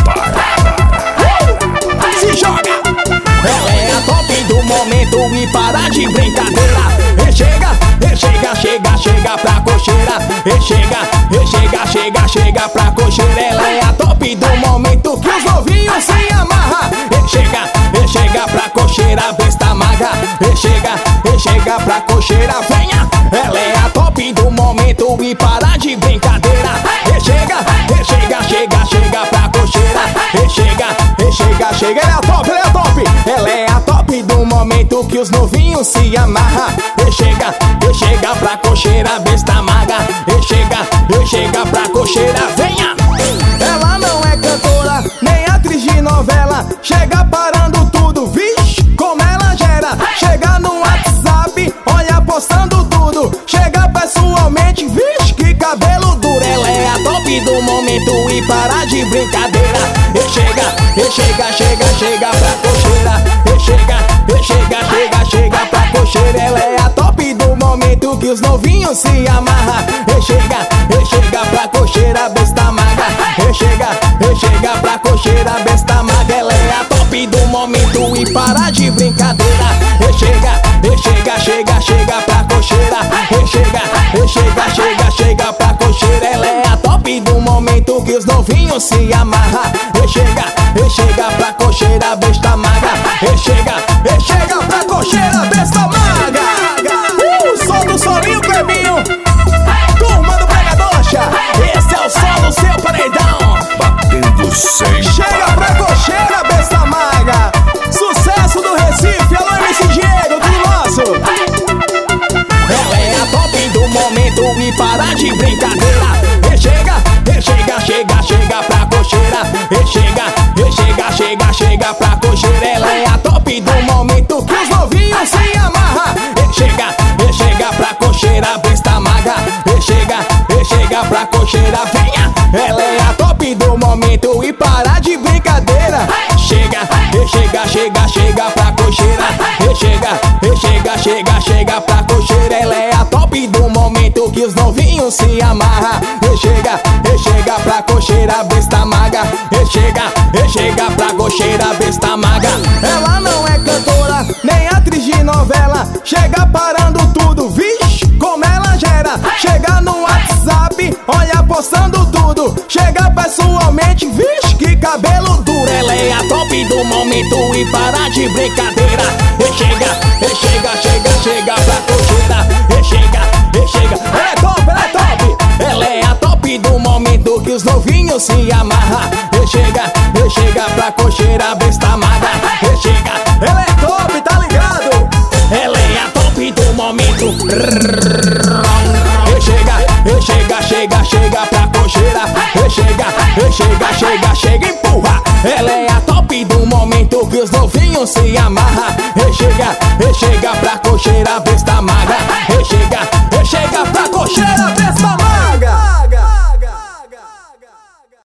Se joga! Ela é a top do momento e para de brincadeira. Chega pra cocheira. Chega pra cocheira. Ela é a top do momento que os novinhos se amarra. Chega pra cocheira, besta magra. Chega pra cocheira, venha. Ela é a top do momento e para de brincadeira. Chega pra cocheira. Chega, ela é a top, ela é a top. Ela é a top do momento que os novinhos se amarra. Chega pra cocheira, besta magra. Chega pra cocheira, venha. Ela não é cantora, nem atriz de novela. Chega parando tudo, vixe, como ela gera. Chega no WhatsApp, olha postando tudo. Chega pessoalmente, vixe, que cabelo duro. Ela é a top do momento e para de brincadeira. Chega pra cocheira. Chega pra cocheira. Ela é a top do momento que os novinhos se amarra. Chega pra cocheira, besta magra. Chega pra cocheira, besta magra. Ela é a top do momento e para de brincadeira. Chega pra cocheira. Chega pra cocheira. Ela é a top do momento que os novinhos se amarra. Chega pra cocheira, besta magra. Chega pra cocheira, besta magra. Solta o solinho, Clebinho. Turma do Pregadocha, esse é o som do seu paredão. Batendo sem Chega pra cocheira, besta magra. Sucesso do Recife, alô MC Diego, tudo nosso. Ela é a top do momento e para de brincadeira. Chega pra cocheira. Chega pra cocheira. Ela é a top do momento que os novinhos se amarra. Chega pra cocheira, besta magra. Chega pra cocheira, venha. Ela é a top do momento e para de brincadeira. Chega pra cocheira. Chega pra cocheira. Ela é a top do momento que os novinhos se amarra. Chega pra cocheira, besta magra. Chega pra cocheira, besta magra. Ela não é cantora, nem atriz de novela. Chega parando tudo, vixe, como ela gera. Chega no WhatsApp, olha postando tudo. Chega pessoalmente, vixe, que cabelo duro. Ela é a top do momento e para de brincadeira. Chega pra cocheira. Ela é top, ela é top. Ela é a top do momento que os novinhos se amarra. Chega pra cocheira, besta magra. Ela é top, tá ligado? Ela é a top do momento. Chega pra cocheira. Chega, empurra. Ela é a top do momento que os novinhos se amarra. Chega pra cocheira, besta magra. Chega pra cocheira, besta magra.